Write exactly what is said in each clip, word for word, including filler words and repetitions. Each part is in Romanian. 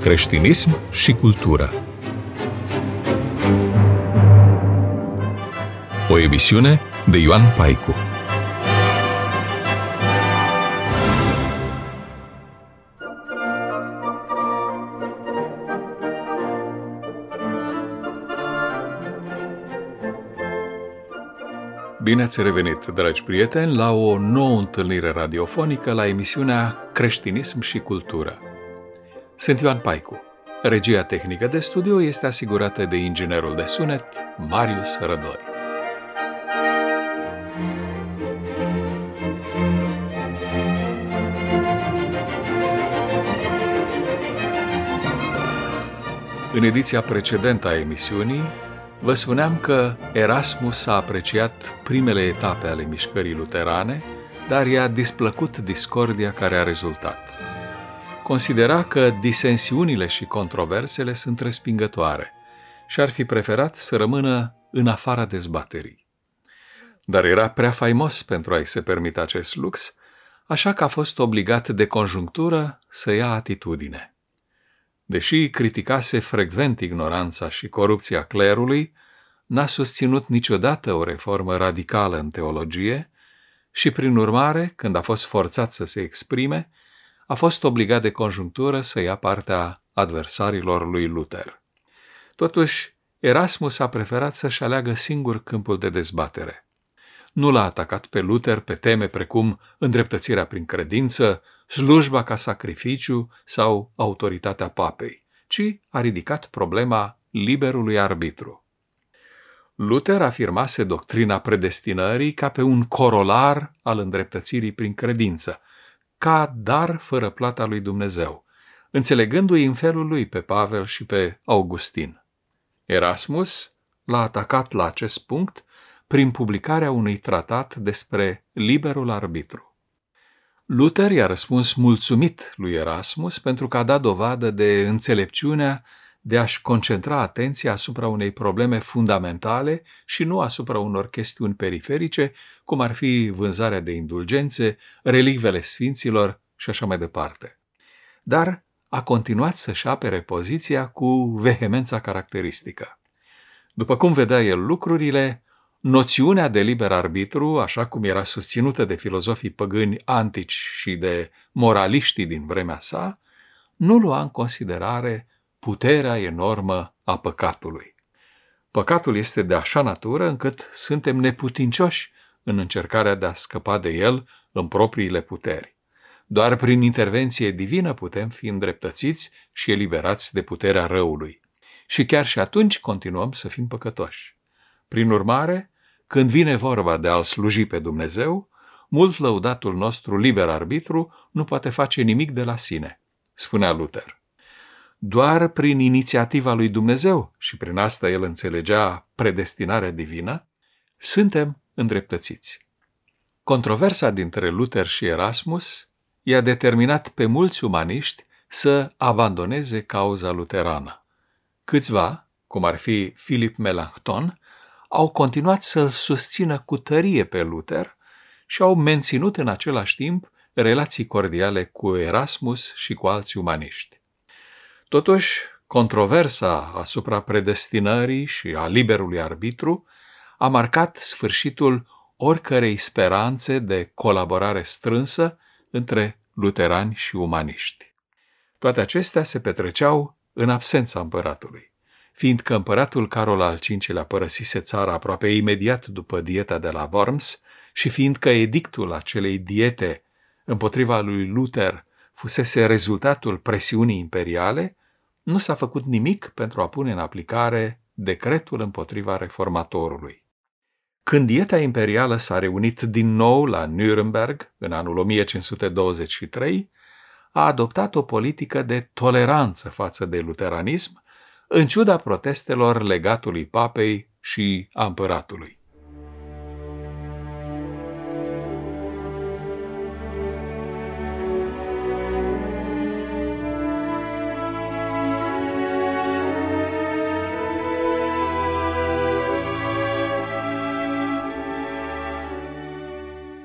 creștinism și cultură. O emisiune de Ioan Paicu. Bine ați revenit, dragi prieteni, la o nouă întâlnire radiofonică la emisiunea Creștinism și cultură. Sunt Ioan Paicu. Regia tehnică de studio este asigurată de inginerul de sunet Marius Rădoi. În ediția precedentă a emisiunii, vă spuneam că Erasmus a apreciat primele etape ale mișcării luterane, dar i-a displăcut discordia care a rezultat. Considera că disensiunile și controversele sunt respingătoare și ar fi preferat să rămână în afara dezbaterii. Dar era prea faimos pentru a-i se permite acest lux, așa că a fost obligat de conjunctură să ia atitudine. Deși criticase frecvent ignoranța și corupția clerului, n-a susținut niciodată o reformă radicală în teologie și, prin urmare, când a fost forțat să se exprime, a fost obligat de conjunctură să ia partea adversarilor lui Luther. Totuși, Erasmus a preferat să-și aleagă singur câmpul de dezbatere. Nu l-a atacat pe Luther pe teme precum îndreptățirea prin credință, slujba ca sacrificiu sau autoritatea papei, ci a ridicat problema liberului arbitru. Luther afirmase doctrina predestinării ca pe un corolar al îndreptățirii prin credință, ca dar fără plata lui Dumnezeu, înțelegându-i în felul lui pe Pavel și pe Augustin. Erasmus l-a atacat la acest punct prin publicarea unui tratat despre liberul arbitru. Luther i-a răspuns mulțumit lui Erasmus pentru că a dat dovadă de înțelepciunea de a-și concentra atenția asupra unei probleme fundamentale și nu asupra unor chestiuni periferice, cum ar fi vânzarea de indulgențe, relicvele sfinților și așa mai departe. Dar a continuat să-și apere poziția cu vehemența caracteristică. După cum vedea el lucrurile, noțiunea de liber arbitru, așa cum era susținută de filozofii păgâni antici și de moraliștii din vremea sa, nu lua în considerare puterea enormă a păcatului. Păcatul este de așa natură încât suntem neputincioși în încercarea de a scăpa de el în propriile puteri. Doar prin intervenție divină putem fi îndreptățiți și eliberați de puterea răului. Și chiar și atunci continuăm să fim păcătoși. Prin urmare, când vine vorba de a-L sluji pe Dumnezeu, mult lăudatul nostru liber arbitru nu poate face nimic de la sine, spunea Luther. Doar prin inițiativa lui Dumnezeu, și prin asta el înțelegea predestinarea divină, suntem îndreptățiți. Controversa dintre Luther și Erasmus i-a determinat pe mulți umaniști să abandoneze cauza luterană. Câțiva, cum ar fi Philip Melanchthon, au continuat să-l susțină cu tărie pe Luther și au menținut în același timp relații cordiale cu Erasmus și cu alți umaniști. Totuși, controversa asupra predestinării și a liberului arbitru a marcat sfârșitul oricărei speranțe de colaborare strânsă între luterani și umaniști. Toate acestea se petreceau în absența împăratului. Fiindcă împăratul Carol al cincilea părăsise țara aproape imediat după dieta de la Worms și fiindcă edictul acelei diete împotriva lui Luther fusese rezultatul presiunii imperiale, nu s-a făcut nimic pentru a pune în aplicare decretul împotriva reformatorului. Când dieta imperială s-a reunit din nou la Nuremberg în anul o mie cinci sute douăzeci și trei, a adoptat o politică de toleranță față de luteranism, în ciuda protestelor legatului papei și a împăratului.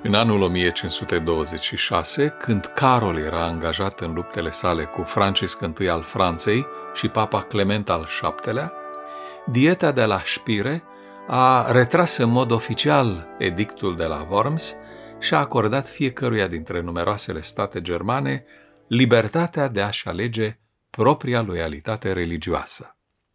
În anul o mie cinci sute douăzeci și șase, când Carol era angajat în luptele sale cu Francisc I al Franței și Papa Clement al șaptelea, Dieta de la Spire a retras în mod oficial edictul de la Worms și a acordat fiecăruia dintre numeroasele state germane libertatea de a-și alege propria loialitate religioasă.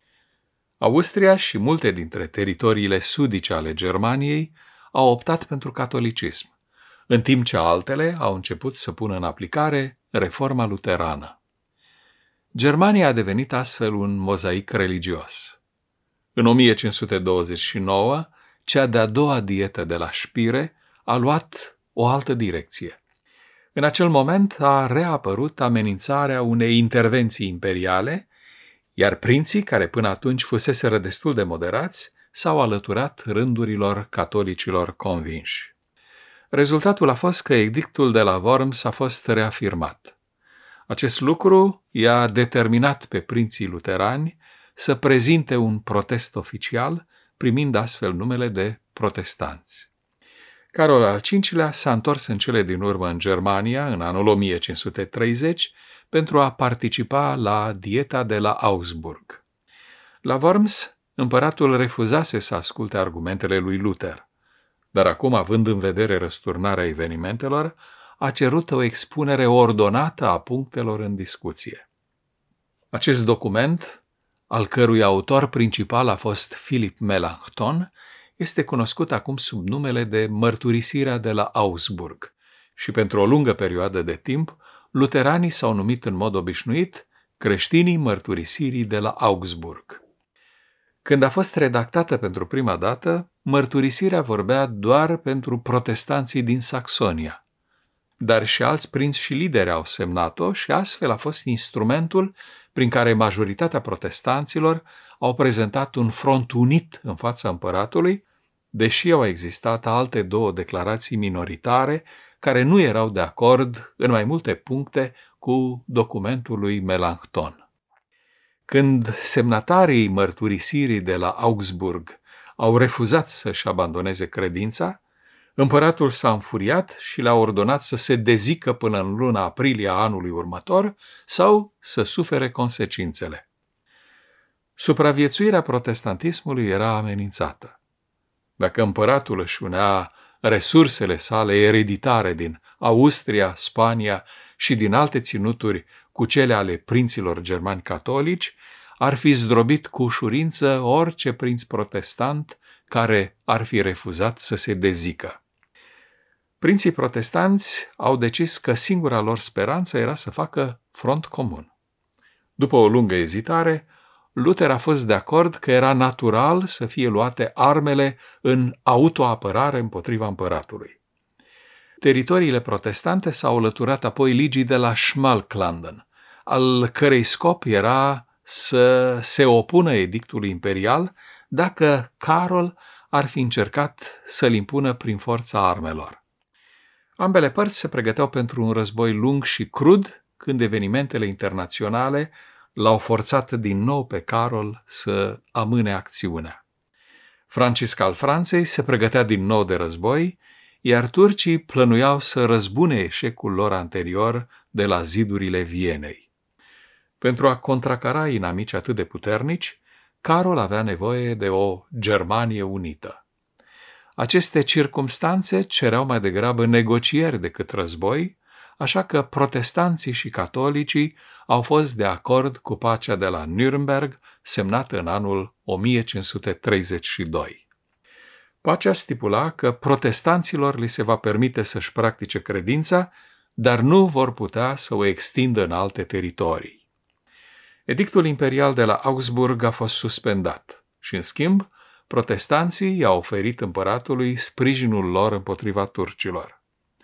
Austria și multe dintre teritoriile sudice ale Germaniei au optat pentru catolicism, în timp ce altele au început să pună în aplicare reforma luterană. Germania a devenit astfel un mozaic religios. În o mie cinci sute douăzeci și nouă, cea de-a doua dietă de la Spire a luat o altă direcție. În acel moment a reapărut amenințarea unei intervenții imperiale, iar prinții, care până atunci fuseseră destul de moderați, s-au alăturat rândurilor catolicilor convinși. Rezultatul a fost că edictul de la Worms a fost reafirmat. Acest lucru i-a determinat pe prinții luterani să prezinte un protest oficial, primind astfel numele de protestanți. Carol al cincilea s-a întors în cele din urmă în Germania, în anul o mie cinci sute treizeci, pentru a participa la dieta de la Augsburg. La Worms, împăratul refuzase să asculte argumentele lui Luther, dar acum, având în vedere răsturnarea evenimentelor, a cerut o expunere ordonată a punctelor în discuție. Acest document, al cărui autor principal a fost Philipp Melanchthon, este cunoscut acum sub numele de Mărturisirea de la Augsburg și pentru o lungă perioadă de timp, luteranii s-au numit în mod obișnuit creștinii mărturisirii de la Augsburg. Când a fost redactată pentru prima dată, mărturisirea vorbea doar pentru protestanții din Saxonia, dar și alți prinți și lideri au semnat-o și astfel a fost instrumentul prin care majoritatea protestanților au prezentat un front unit în fața împăratului, deși au existat alte două declarații minoritare care nu erau de acord în mai multe puncte cu documentul lui Melanchthon. Când semnatarii mărturisirii de la Augsburg au refuzat să-și abandoneze credința, împăratul s-a înfuriat și le-a ordonat să se dezică până în luna aprilie a anului următor sau să sufere consecințele. Supraviețuirea protestantismului era amenințată. Dacă împăratul își unea resursele sale ereditare din Austria, Spania și din alte ținuturi cu cele ale prinților germani catolici, ar fi zdrobit cu ușurință orice prinț protestant care ar fi refuzat să se dezică. Prinții protestanți au decis că singura lor speranță era să facă front comun. După o lungă ezitare, Luther a fost de acord că era natural să fie luate armele în autoapărare împotriva împăratului. Teritoriile protestante s-au alăturat apoi ligii de la Schmalkalden, al cărei scop era să se opună edictului imperial dacă Carol ar fi încercat să-l impună prin forța armelor. Ambele părți se pregăteau pentru un război lung și crud când evenimentele internaționale l-au forțat din nou pe Carol să amâne acțiunea. Francisc al Franței se pregătea din nou de război, iar turcii plănuiau să răzbune eșecul lor anterior de la zidurile Vienei. Pentru a contracara inamici atât de puternici, Carol avea nevoie de o Germanie unită. Aceste circumstanțe cereau mai degrabă negocieri decât război, așa că protestanții și catolicii au fost de acord cu pacea de la Nürnberg, semnată în anul o mie cinci sute treizeci și doi. Pacea stipula că protestanților li se va permite să-și practice credința, dar nu vor putea să o extindă în alte teritorii. Edictul imperial de la Augsburg a fost suspendat și, în schimb, protestanții i-au oferit împăratului sprijinul lor împotriva turcilor.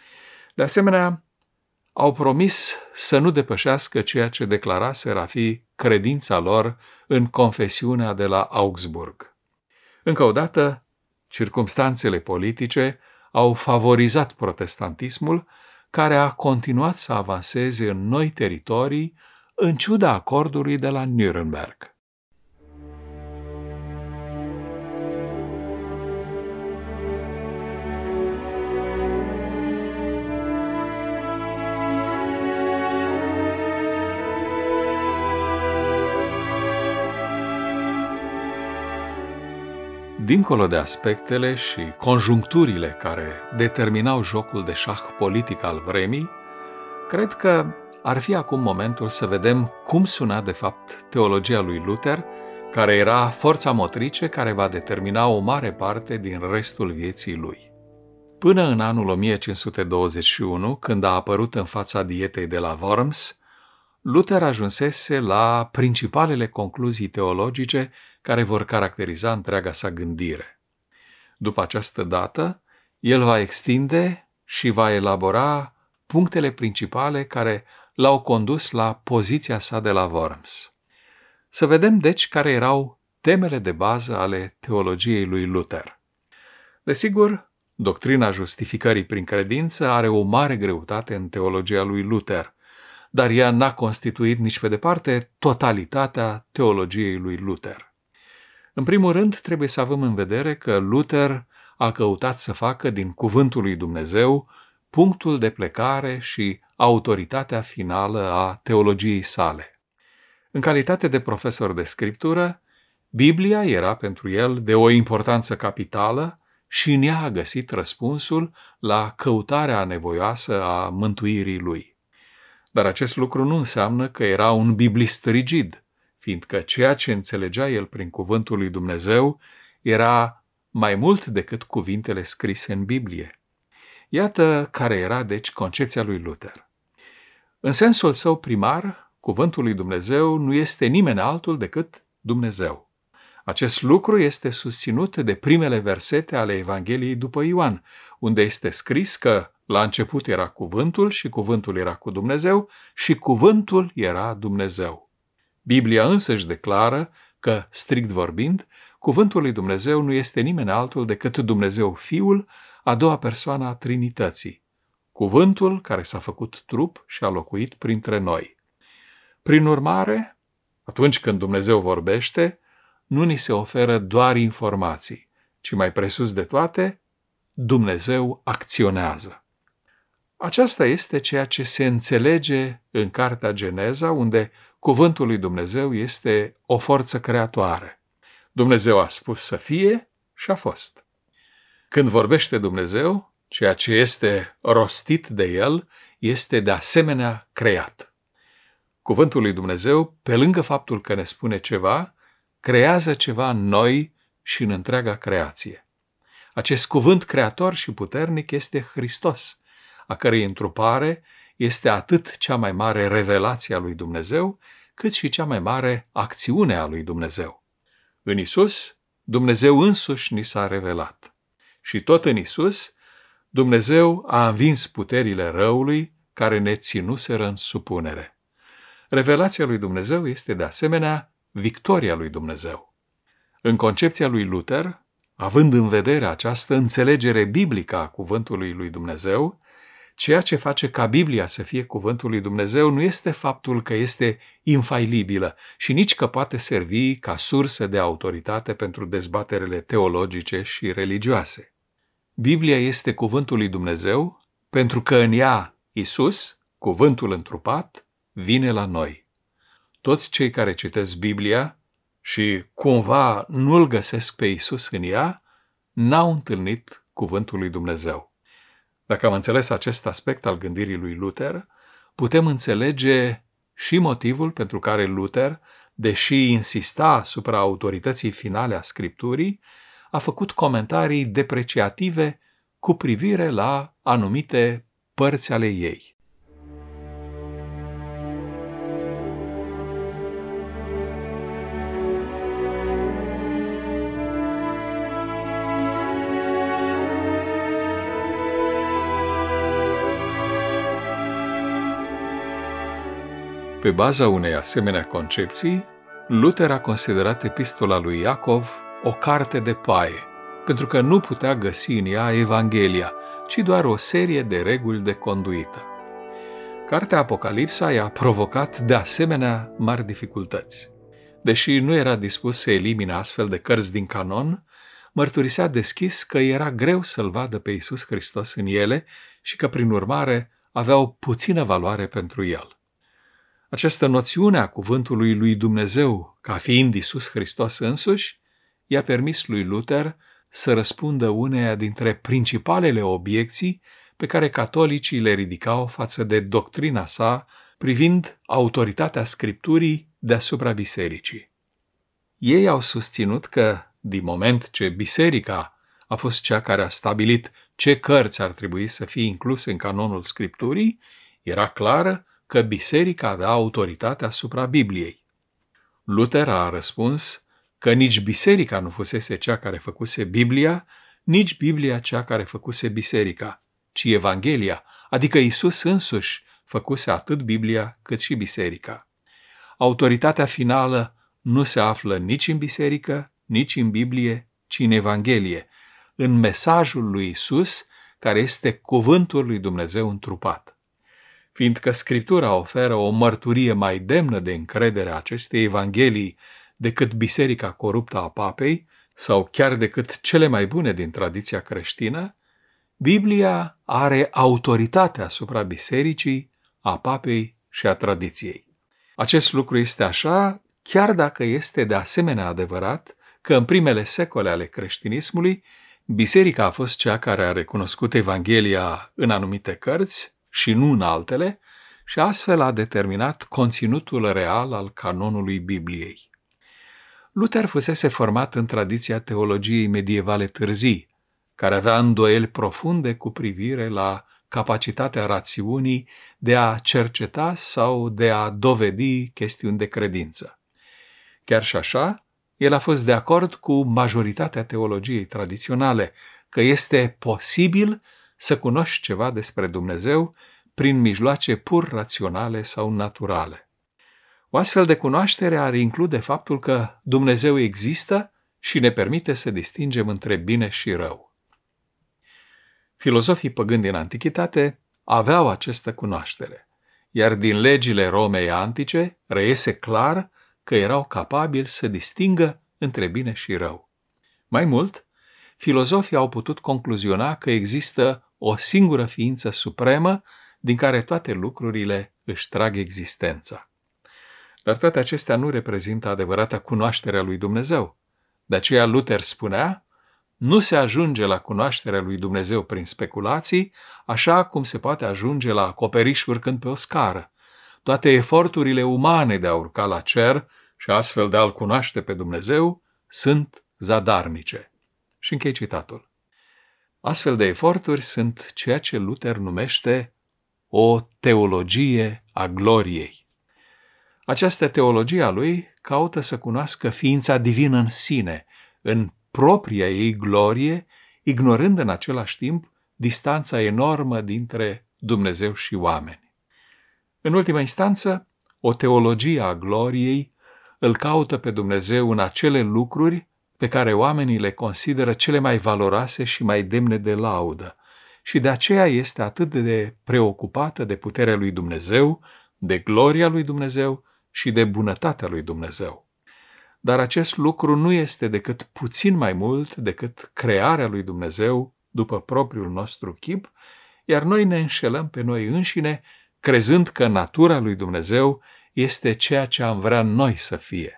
De asemenea, au promis să nu depășească ceea ce declaraseră a fi credința lor în confesiunea de la Augsburg. Încă o dată, circumstanțele politice au favorizat protestantismul, care a continuat să avanseze în noi teritorii, în ciuda acordului de la Nuremberg. Dincolo de aspectele și conjuncturile care determinau jocul de șah politic al vremii, cred că ar fi acum momentul să vedem cum suna de fapt teologia lui Luther, care era forța motrice care va determina o mare parte din restul vieții lui. Până în anul o mie cinci sute douăzeci și unu, când a apărut în fața dietei de la Worms, Luther ajunsese la principalele concluzii teologice care vor caracteriza întreaga sa gândire. După această dată, el va extinde și va elabora punctele principale care l-au condus la poziția sa de la Worms. Să vedem, deci, care erau temele de bază ale teologiei lui Luther. Desigur, doctrina justificării prin credință are o mare greutate în teologia lui Luther, dar ea n-a constituit nici pe departe totalitatea teologiei lui Luther. În primul rând, trebuie să avem în vedere că Luther a căutat să facă din cuvântul lui Dumnezeu punctul de plecare și autoritatea finală a teologiei sale. În calitate de profesor de scriptură, Biblia era pentru el de o importanță capitală și în ea a găsit răspunsul la căutarea nevoioasă a mântuirii lui. Dar acest lucru nu înseamnă că era un biblist rigid, fiindcă ceea ce înțelegea el prin cuvântul lui Dumnezeu era mai mult decât cuvintele scrise în Biblie. Iată care era, deci, concepția lui Luther. În sensul său primar, cuvântul lui Dumnezeu nu este nimeni altul decât Dumnezeu. Acest lucru este susținut de primele versete ale Evangheliei după Ioan, unde este scris că la început era cuvântul și cuvântul era cu Dumnezeu și cuvântul era Dumnezeu. Biblia însăși declară că, strict vorbind, cuvântul lui Dumnezeu nu este nimeni altul decât Dumnezeu Fiul, a doua persoană a Trinității, cuvântul care s-a făcut trup și a locuit printre noi. Prin urmare, atunci când Dumnezeu vorbește, nu ni se oferă doar informații, ci mai presus de toate, Dumnezeu acționează. Aceasta este ceea ce se înțelege în cartea Geneza, unde cuvântul lui Dumnezeu este o forță creatoare. Dumnezeu a spus să fie și a fost. Când vorbește Dumnezeu, ceea ce este rostit de El este de asemenea creat. Cuvântul lui Dumnezeu, pe lângă faptul că ne spune ceva, creează ceva în noi și în întreaga creație. Acest cuvânt creator și puternic este Hristos, a cărei întrupare este atât cea mai mare revelație a lui Dumnezeu, cât și cea mai mare acțiune a lui Dumnezeu. În Isus, Dumnezeu însuși ni s-a revelat. Și tot în Isus, Dumnezeu a învins puterile răului care ne ținuseră în supunere. Revelația lui Dumnezeu este de asemenea victoria lui Dumnezeu. În concepția lui Luther, având în vedere această înțelegere biblică a cuvântului lui Dumnezeu, ceea ce face ca Biblia să fie cuvântul lui Dumnezeu nu este faptul că este infailibilă și nici că poate servi ca sursă de autoritate pentru dezbaterele teologice și religioase. Biblia este cuvântul lui Dumnezeu pentru că în ea Isus, cuvântul întrupat, vine la noi. Toți cei care citesc Biblia și cumva nu-L găsesc pe Isus în ea, n-au întâlnit cuvântul lui Dumnezeu. Dacă am înțeles acest aspect al gândirii lui Luther, putem înțelege și motivul pentru care Luther, deși insista asupra autorității finale a Scripturii, a făcut comentarii depreciative cu privire la anumite părți ale ei. Pe baza unei asemenea concepții, Luther a considerat epistola lui Iacov o carte de paie, pentru că nu putea găsi în ea Evanghelia, ci doar o serie de reguli de conduită. Cartea Apocalipsa i-a provocat de asemenea mari dificultăți. Deși nu era dispus să elimine astfel de cărți din canon, mărturisea deschis că era greu să-L vadă pe Iisus Hristos în ele și că, prin urmare, aveau puțină valoare pentru el. Această noțiune a cuvântului lui Dumnezeu ca fiind Iisus Hristos însuși i-a permis lui Luther să răspundă uneia dintre principalele obiecții pe care catolicii le ridicau față de doctrina sa privind autoritatea Scripturii deasupra bisericii. Ei au susținut că, din moment ce biserica a fost cea care a stabilit ce cărți ar trebui să fie incluse în canonul Scripturii, era clară că biserica avea autoritatea asupra Bibliei. Luther a răspuns că nici biserica nu fusese cea care făcuse Biblia, nici Biblia cea care făcuse biserica, ci Evanghelia, adică Iisus însuși făcuse atât Biblia cât și biserica. Autoritatea finală nu se află nici în biserică, nici în Biblie, ci în Evanghelie, în mesajul lui Iisus, care este cuvântul lui Dumnezeu întrupat. Fiindcă Scriptura oferă o mărturie mai demnă de încredere a acestei Evanghelii decât biserica coruptă a papei, sau chiar decât cele mai bune din tradiția creștină, Biblia are autoritatea asupra bisericii, a papei și a tradiției. Acest lucru este așa, chiar dacă este de asemenea adevărat că în primele secole ale creștinismului, biserica a fost cea care a recunoscut Evanghelia în anumite cărți și nu în altele și astfel a determinat conținutul real al canonului Bibliei. Luther fusese format în tradiția teologiei medievale târzii, care avea îndoieli profunde cu privire la capacitatea rațiunii de a cerceta sau de a dovedi chestiuni de credință. Chiar și așa, el a fost de acord cu majoritatea teologiei tradiționale că este posibil să cunoști ceva despre Dumnezeu prin mijloace pur raționale sau naturale. O astfel de cunoaștere ar include faptul că Dumnezeu există și ne permite să distingem între bine și rău. Filozofii păgâni din antichitate aveau această cunoaștere, iar din legile Romei antice reiese clar că erau capabili să distingă între bine și rău. Mai mult, filozofii au putut concluziona că există o singură ființă supremă din care toate lucrurile își trag existența. Dar toate acestea nu reprezintă adevărata cunoaștere a lui Dumnezeu. De aceea Luther spunea: nu se ajunge la cunoașterea lui Dumnezeu prin speculații, așa cum se poate ajunge la acoperiș urcând pe o scară. Toate eforturile umane de a urca la cer și astfel de a-L cunoaște pe Dumnezeu sunt zadarnice. Și închei citatul. Astfel de eforturi sunt ceea ce Luther numește o teologie a gloriei. Această teologie a lui caută să cunoască ființa divină în sine, în propria ei glorie, ignorând în același timp distanța enormă dintre Dumnezeu și oameni. În ultima instanță, o teologie a gloriei îl caută pe Dumnezeu în acele lucruri pe care oamenii le consideră cele mai valoroase și mai demne de laudă și de aceea este atât de preocupată de puterea lui Dumnezeu, de gloria lui Dumnezeu și de bunătatea lui Dumnezeu. Dar acest lucru nu este decât puțin mai mult decât crearea lui Dumnezeu după propriul nostru chip, iar noi ne înșelăm pe noi înșine, crezând că natura lui Dumnezeu este ceea ce am vrea noi să fie.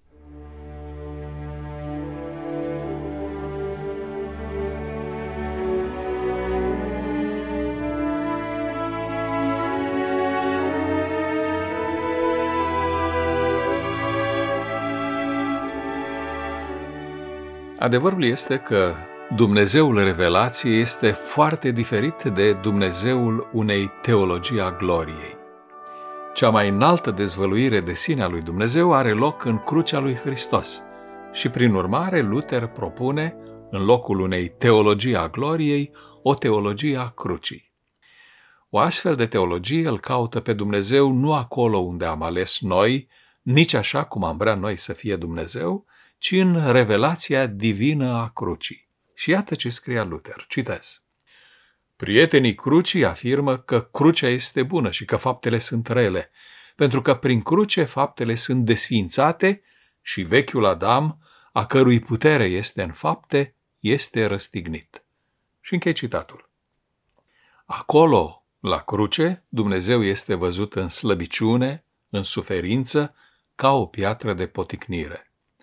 Adevărul este că Dumnezeul revelației este foarte diferit de Dumnezeul unei teologii a gloriei. Cea mai înaltă dezvăluire de sine a lui Dumnezeu are loc în crucea lui Hristos și, prin urmare, Luther propune, în locul unei teologii a gloriei, o teologie a crucii. O astfel de teologie îl caută pe Dumnezeu nu acolo unde am ales noi, nici așa cum am vrea noi să fie Dumnezeu, ci în revelația divină a crucii. Și iată ce scria Luther, citez. Prietenii crucii afirmă că crucea este bună și că faptele sunt rele, pentru că prin cruce faptele sunt desființate și vechiul Adam, a cărui putere este în fapte, este răstignit. Și închei citatul. Acolo, la cruce, Dumnezeu este văzut în slăbiciune, în suferință, ca o piatră de poticnire.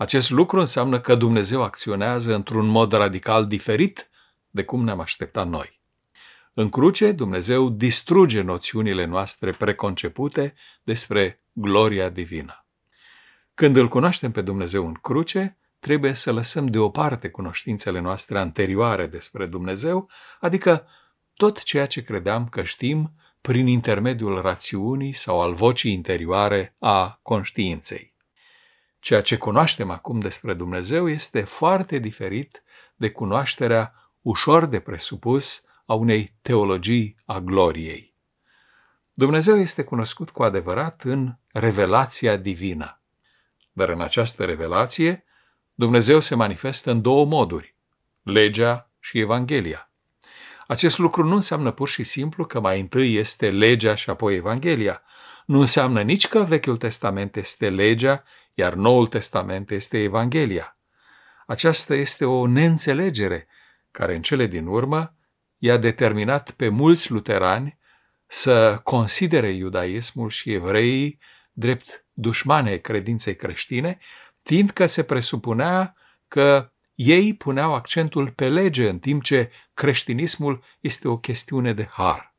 Acest lucru înseamnă că Dumnezeu acționează într-un mod radical diferit de cum ne-am așteptat noi. În cruce, Dumnezeu distruge noțiunile noastre preconcepute despre gloria divină. Când îl cunoaștem pe Dumnezeu în cruce, trebuie să lăsăm deoparte cunoștințele noastre anterioare despre Dumnezeu, adică tot ceea ce credeam că știm prin intermediul rațiunii sau al vocii interioare a conștiinței. Ceea ce cunoaștem acum despre Dumnezeu este foarte diferit de cunoașterea ușor de presupus a unei teologii a gloriei. Dumnezeu este cunoscut cu adevărat în revelația divină. Dar în această revelație, Dumnezeu se manifestă în două moduri, legea și Evanghelia. Acest lucru nu înseamnă pur și simplu că mai întâi este legea și apoi Evanghelia. Nu înseamnă nici că Vechiul Testament este legea, iar Noul Testament este Evanghelia. Aceasta este o neînțelegere care în cele din urmă i-a determinat pe mulți luterani să considere iudaismul și evreii drept dușmani ai credinței creștine, fiindcă se presupunea că ei puneau accentul pe lege, în timp ce creștinismul este o chestiune de har.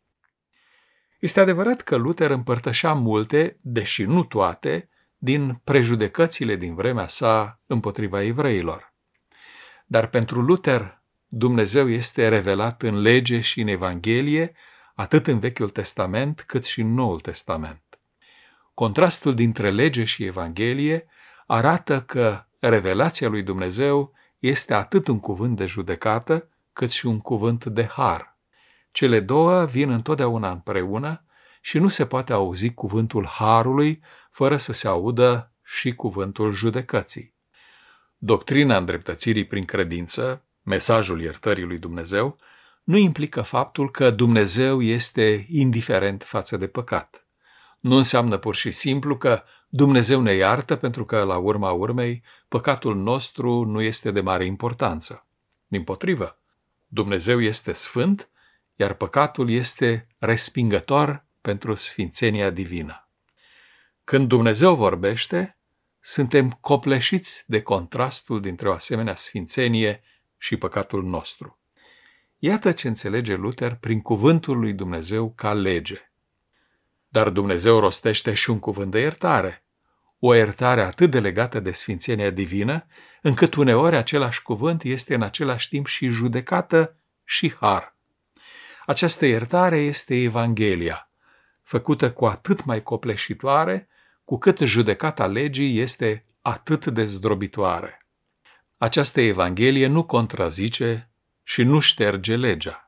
Este adevărat că Luther împărtășea multe, deși nu toate, din prejudecățile din vremea sa împotriva evreilor. Dar pentru Luther, Dumnezeu este revelat în lege și în Evanghelie, atât în Vechiul Testament cât și în Noul Testament. Contrastul dintre lege și Evanghelie arată că revelația lui Dumnezeu este atât un cuvânt de judecată, cât și un cuvânt de har. Cele două vin întotdeauna împreună și nu se poate auzi cuvântul harului fără să se audă și cuvântul judecății. Doctrina îndreptățirii prin credință, mesajul iertării lui Dumnezeu, nu implică faptul că Dumnezeu este indiferent față de păcat. Nu înseamnă pur și simplu că Dumnezeu ne iartă pentru că, la urma urmei, păcatul nostru nu este de mare importanță. Dimpotrivă, Dumnezeu este sfânt, iar păcatul este respingător pentru sfințenia divină. Când Dumnezeu vorbește, suntem copleșiți de contrastul dintre o asemenea sfințenie și păcatul nostru. Iată ce înțelege Luther prin cuvântul lui Dumnezeu ca lege. Dar Dumnezeu rostește și un cuvânt de iertare, o iertare atât de legată de sfințenia divină, încât uneori același cuvânt este în același timp și judecată și har. Această iertare este Evanghelia, făcută cu atât mai copleșitoare, cu cât judecata legii este atât de zdrobitoare. Această Evanghelie nu contrazice și nu șterge legea.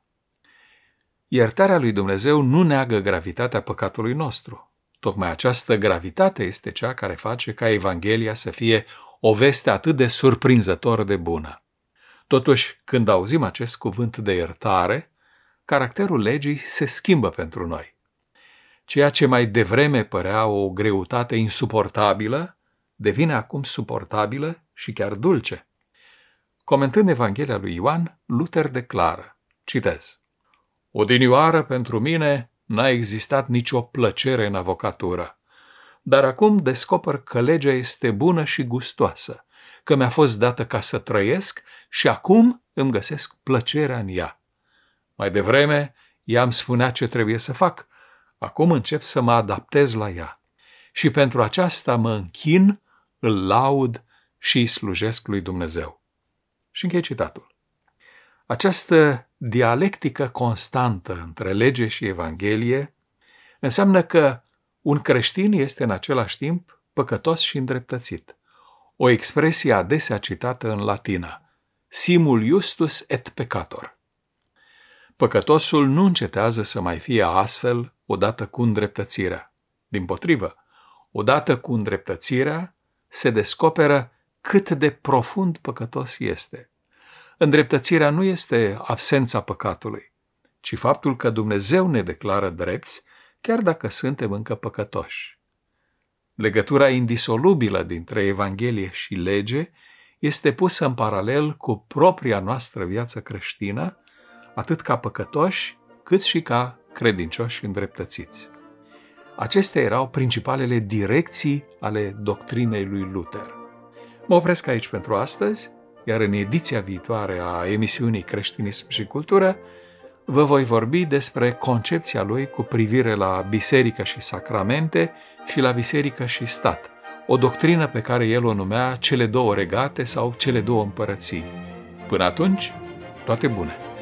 Iertarea lui Dumnezeu nu neagă gravitatea păcatului nostru. Tocmai această gravitate este cea care face ca Evanghelia să fie o veste atât de surprinzător de bună. Totuși, când auzim acest cuvânt de iertare, caracterul legii se schimbă pentru noi. Ceea ce mai devreme părea o greutate insuportabilă, devine acum suportabilă și chiar dulce. Comentând Evanghelia lui Ioan, Luther declară, citez, odinioară pentru mine n-a existat nicio plăcere în avocatură, dar acum descoper că legea este bună și gustoasă, că mi-a fost dată ca să trăiesc și acum îmi găsesc plăcerea în ea. Mai devreme ea îmi spunea ce trebuie să fac, acum încep să mă adaptez la ea și pentru aceasta mă închin, îl laud și îi slujesc lui Dumnezeu. Și închei citatul. Această dialectică constantă între lege și Evanghelie înseamnă că un creștin este în același timp păcătos și îndreptățit. O expresie adesea citată în latină, simul justus et peccator. Păcătosul nu încetează să mai fie astfel odată cu îndreptățirea. Dimpotrivă, odată cu îndreptățirea se descoperă cât de profund păcătos este. Îndreptățirea nu este absența păcatului, ci faptul că Dumnezeu ne declară drepți, chiar dacă suntem încă păcătoși. Legătura indisolubilă dintre Evanghelie și lege este pusă în paralel cu propria noastră viață creștină, atât ca păcătoși, cât și ca credincioși îndreptățiți. Acestea erau principalele direcții ale doctrinei lui Luther. Mă opresc aici pentru astăzi, iar în ediția viitoare a emisiunii Creștinism și Cultură vă voi vorbi despre concepția lui cu privire la biserică și sacramente și la biserică și stat, o doctrină pe care el o numea cele două regate sau cele două împărății. Până atunci, toate bune!